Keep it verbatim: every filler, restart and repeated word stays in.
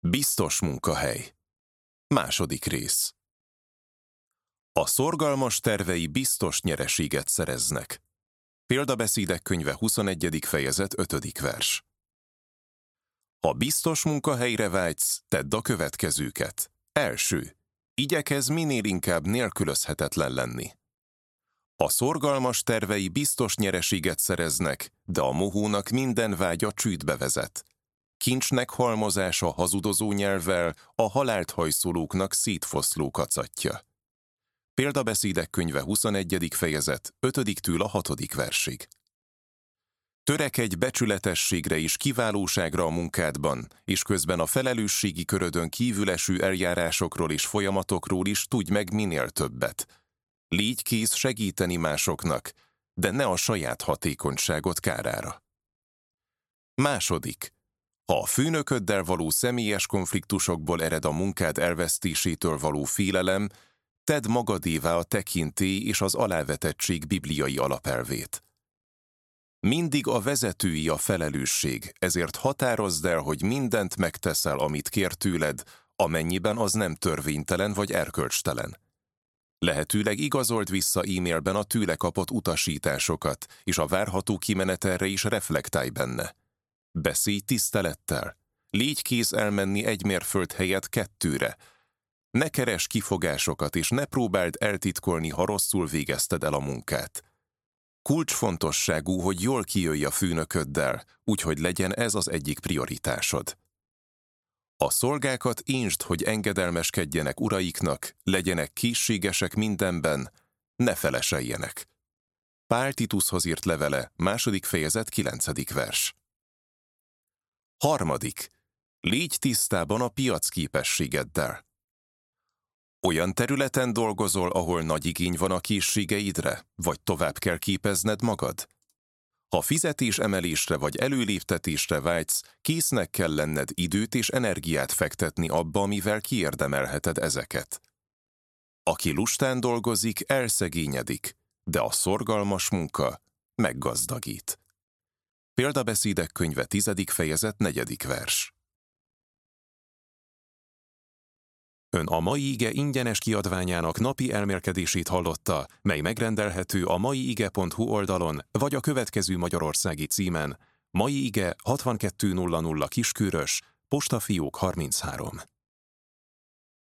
Biztos munkahely. Második rész. A szorgalmas tervei biztos nyereséget szereznek. Példabeszédek könyve huszonegyedik fejezet ötödik vers. Ha biztos munkahelyre vágysz, tedd a következőket. Első. Igyekezz minél inkább nélkülözhetetlen lenni. A szorgalmas tervei biztos nyereséget szereznek, de a mohónak minden vágya csődbe vezet. Kincsnek halmozása hazudozó nyelvvel a halált hajszolóknak szétfoszló kacatja. Példabeszédek könyve huszonegyedik fejezet ötödiktől a hatodik versig. Törekedj becsületességre és kiválóságra a munkádban, és közben a felelősségi körödön kívül eső eljárásokról és folyamatokról is tudj meg minél többet. Légy kész segíteni másoknak, de ne a saját hatékonyságot kárára. Második. Ha a főnököddel való személyes konfliktusokból ered a munkád elvesztésétől való félelem, tedd magadévá a tekintély és az alávetettség bibliai alapelvét. Mindig a vezetői a felelősség, ezért határozd el, hogy mindent megteszel, amit kér tőled, amennyiben az nem törvénytelen vagy erkölcstelen. Lehetőleg igazold vissza e-mailben a tőle kapott utasításokat, és a várható kimenetelre is reflektálj benne. Beszélj tisztelettel. Légy kész elmenni egy mérföld helyett kettőre. Ne keresd kifogásokat, és ne próbáld eltitkolni, ha rosszul végezted el a munkát. Kulcsfontosságú, hogy jól kijöjj a főnököddel, úgyhogy legyen ez az egyik prioritásod. A szolgákat insd, hogy engedelmeskedjenek uraiknak, legyenek készségesek mindenben, ne feleseljenek. Pál Tituszhoz írt levele, második fejezet kilencedik vers. Harmadik. Légy tisztában a piacképességeddel. Olyan területen dolgozol, ahol nagy igény van a készségeidre, vagy tovább kell képezned magad? Ha fizetésemelésre vagy előléptetésre vágysz, késznek kell lenned időt és energiát fektetni abba, mivel kiérdemelheted ezeket. Aki lustán dolgozik, elszegényedik, de a szorgalmas munka meggazdagít. Példabeszédek könyve tizedik fejezet negyedik vers. Ön a mai ige ingyenes kiadványának napi elmélkedését hallotta, mely megrendelhető a maiige pont hu oldalon, vagy a következő magyarországi címen: Mai Ige hatvankettő nulla nulla Kiskörös, Postafiók harminchárom.